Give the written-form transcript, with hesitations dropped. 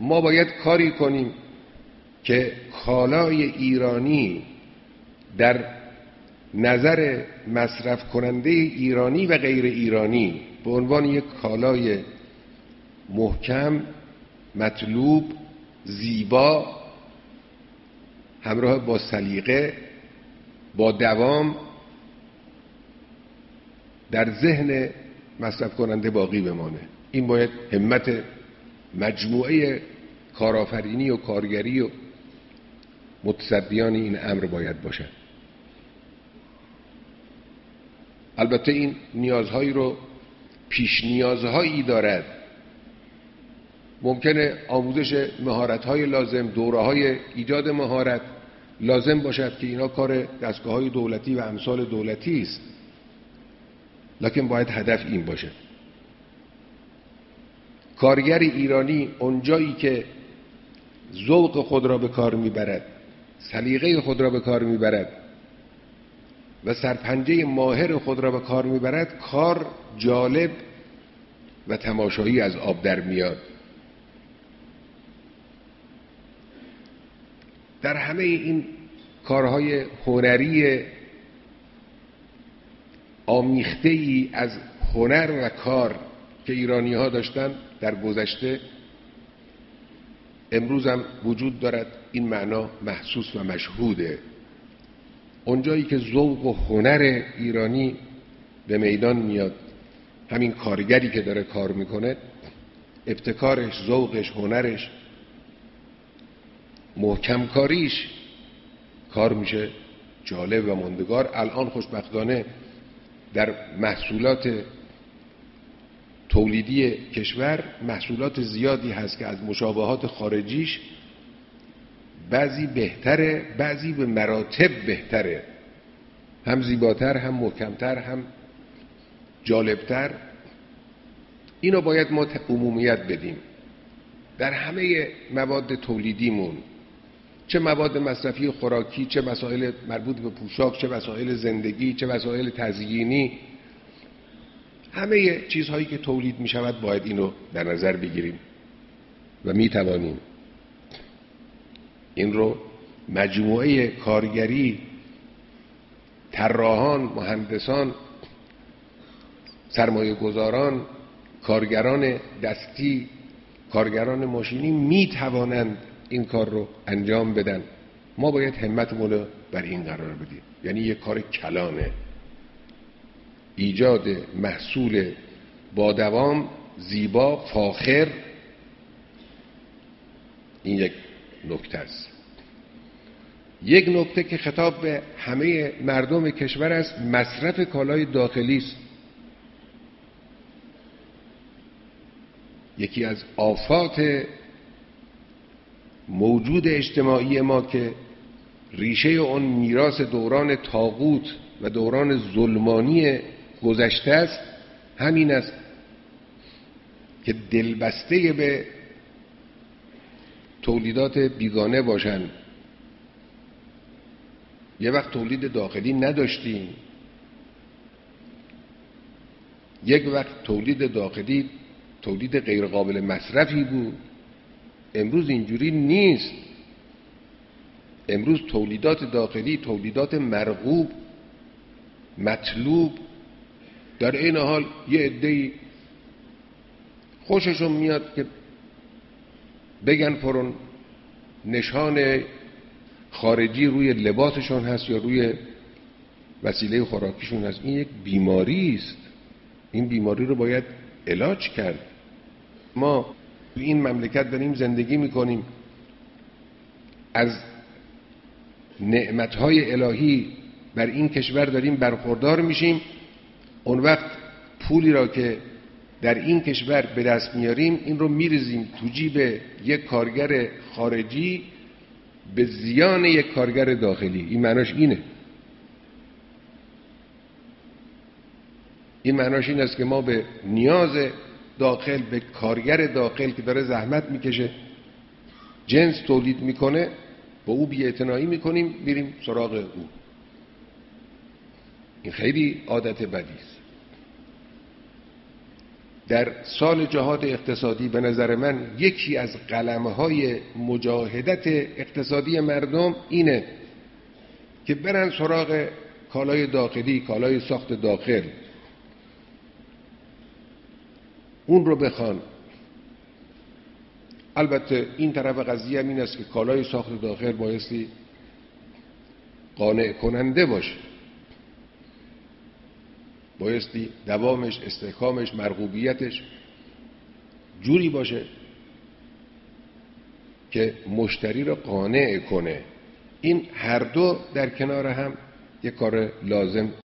ما باید کاری کنیم که کالای ایرانی در نظر مصرف کننده ایرانی و غیر ایرانی به عنوان یک کالای محکم، مطلوب، زیبا، همراه با سلیقه، با دوام در ذهن مصرف کننده باقی بمانه. این باید همت مجموعه کارآفرینی و کارگری و متصدیان این امر باید باشه. البته این نیازهایی رو پیش نیازهایی دارد. ممکنه آموزش مهارت‌های لازم، دوره‌های ایجاد مهارت لازم باشد که اینا کار دستگاه‌های دولتی و امثال دولتی است، لکن باید هدف این باشه. کارگر ایرانی اونجایی که ذوق خود را به کار میبرد، سلیقه خود را به کار میبرد و سرپنجه ماهر خود را به کار میبرد، کار جالب و تماشایی از آب در میاد. در همه این کارهای هنری آمیخته‌ای از هنر و کار که ایرانی‌ها داشتن در گذشته، امروز هم وجود دارد. این معنا محسوس و مشهوده. اونجایی که ذوق و هنر ایرانی به میدان میاد، همین کارگری که داره کار میکنه، ابتکارش، ذوقش، هنرش، محکم کاریش کار میشه جالب و ماندگار. الان خوشبختانه در محصولات تولیدی کشور محصولات زیادی هست که از مشابهات خارجیش بعضی بهتره، بعضی به مراتب بهتره، هم زیباتر، هم محکمتر، هم جالبتر. اینو باید ما عمومیت بدیم در همه مواد تولیدیمون، چه مواد مصرفی خوراکی، چه مسائل مربوط به پوشاک، چه مسائل زندگی، چه مسائل تزیینی. همه چیزهایی که تولید می شود باید اینو در نظر بگیریم و می توانیم این رو مجموعه کارگری، طراحان، مهندسان، سرمایه گذاران، کارگران دستی، کارگران ماشینی می توانند این کار رو انجام بدن. ما باید همتمون رو بر این قرار بدیم. یعنی یک کار کلانه، ایجاد محصول با دوام، زیبا، فاخر. این یک نکته است. یک نکته که خطاب به همه مردم کشور است، مصرف کالای داخلی است. یکی از آفات موجود اجتماعی ما که ریشه اون میراث دوران طاغوت و دوران ظلمانی گذشته است، همین است که دلبسته به تولیدات بیگانه باشند. یه وقت تولید داخلی نداشتیم، یک وقت تولید داخلی تولید غیر قابل مصرفی بود. امروز اینجوری نیست. امروز تولیدات داخلی تولیدات مرغوب، مطلوب. در این حال یه عده‌ای خوششون میاد که بگن پرون نشان خارجی روی لباسشون هست یا روی وسیله خوراکیشون هست. این یک بیماری است. این بیماری رو باید علاج کرد. ما تو این مملکت داریم زندگی میکنیم، از نعمتهای الهی بر این کشور داریم برخوردار میشیم. اون وقت پولی را که در این کشور به دست میاریم، این رو میریزیم تو جیب یک کارگر خارجی به زیان یک کارگر داخلی. این معناش اینه. این معناش این است که ما به نیاز داخل، به کارگر داخل که داره زحمت میکشه، جنس تولید میکنه، با او بی‌اعتنایی میکنیم، میریم سراغ او. این خیلی عادت بدی است. در سال جهاد اقتصادی به نظر من یکی از قلمهای مجاهدت اقتصادی مردم اینه که برن سراغ کالای داخلی، کالای ساخت داخل، اون رو بخوان. البته این طرف قضیه هم این است که کالای ساخت داخل بایستی قانع کننده باشه، بایستی دوامش، استحکامش، مرغوبیتش جوری باشه که مشتری رو قانع کنه. این هر دو در کنار هم یک کار لازم